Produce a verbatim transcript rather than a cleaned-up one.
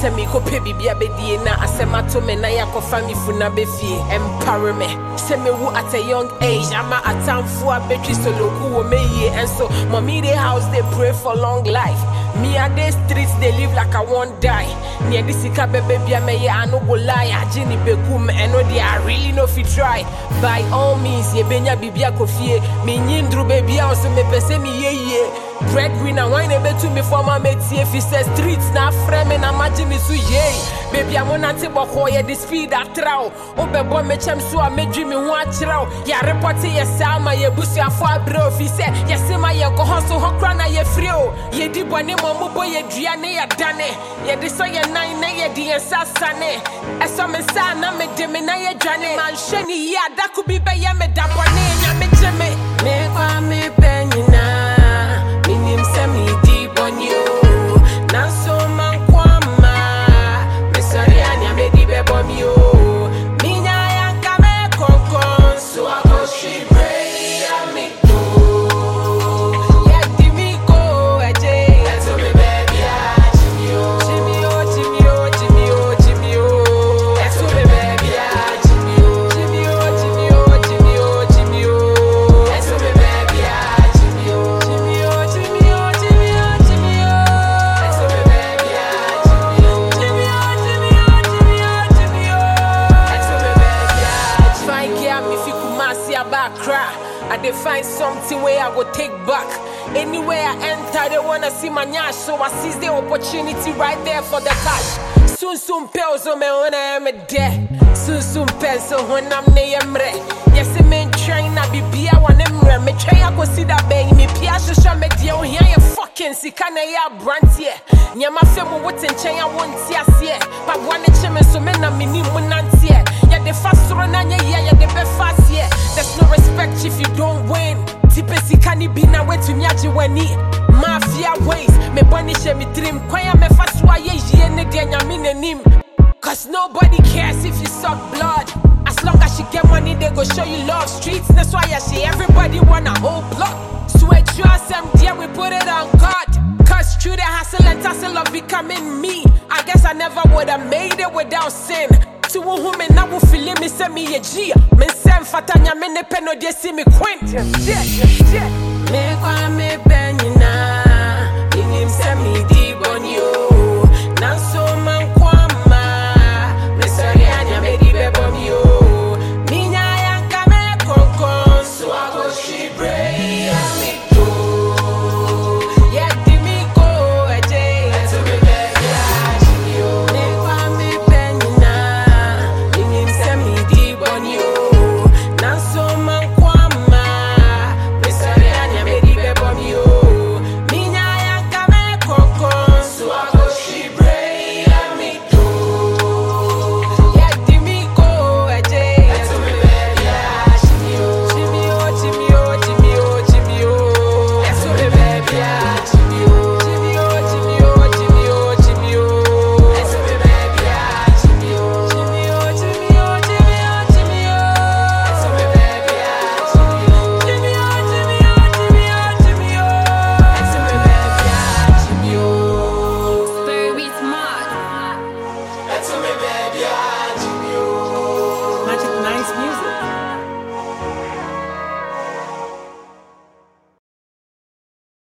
Se me ko pe bibia bedie na asema to me na yakofa me funa befie. Empower me. Se me wu at a young age. Ama atamfo abetri soloku wo me ye. And so mommy they house they pray for long life. Me at the streets they live like I won't die. Near this sika bebe bia me ye I no go lie. Ajini beku me eno they I really know if you try. By all means ye benya bibia kofie. Me nyindru baby also me pese me ye ye. Breadwinner wine ebe to me for my mate if he says streets na frame na imagine me so ye. Baby I'm on anti boko ye the speed at trow. Obe boy me chem so a me dream me one trow. Ya report ye sama ye busi a for bro if he say ye sema ye go hustle hokra na ye free o. Ye di bone mo mo boy ye dua ne ye dane. Ye di so ye nine na ye di ensasane. Eso me sa na me de me na ye dwane. Man sheni ya da could be be ye me da bone nya me jeme. Me kwa me penina. Minim se me deep on you. Na so man kwama. Me sorry anya me di be bom you. Minya yanka me konkon. So I go she pray ya me do. Yeah di me go eje. Let's me baby ah Jimmy oh Jimmy oh Jimmy oh Jimmy oh Jimmy oh. Let's me baby ah Jimmy oh Jimmy oh Jimmy oh Jimmy oh Jimmy oh. Let's me baby ah Jimmy oh Jimmy oh Jimmy oh Jimmy oh Jimmy oh. Let's me baby ah Jimmy oh Jimmy oh Jimmy oh Jimmy oh Jimmy oh. Let's me baby ah fine girl me fi Kumasi Abakra. I dey find something where I go take back. Anywhere I enter, they wanna see my nyash, so I seize the opportunity right there for the cash. Soon soon pills on me when I am a dead. Soon soon pencil when I'm near mre. Yes, I mean train I be be I want them me try I go see that bang me pia show me deal here you fucking see can I ya brand here. Nyama femu what in chain I want see here. But one chime so me na me ni munantie. Yeah, the fast run and yeah, yeah, the best fast here. There's no respect if you don't win. Tipesi kani be na way to nyaji weni. Mafia ways, me bunny she me dream. Kwaya me fast wa ye ye ne de nyamine nim. Cause nobody cares if you suck blood. As long as you get money, they go show you love. Streets, that's why I see everybody want a whole block. Sweat trust them, yeah, we put it on God. Cause through the hustle and tussle of becoming me, I guess I never would have made it without sin. To whom and now will feel me send me a G. Me send Fatanya me ne peno de see me quint. Me kwa me benina. In him send me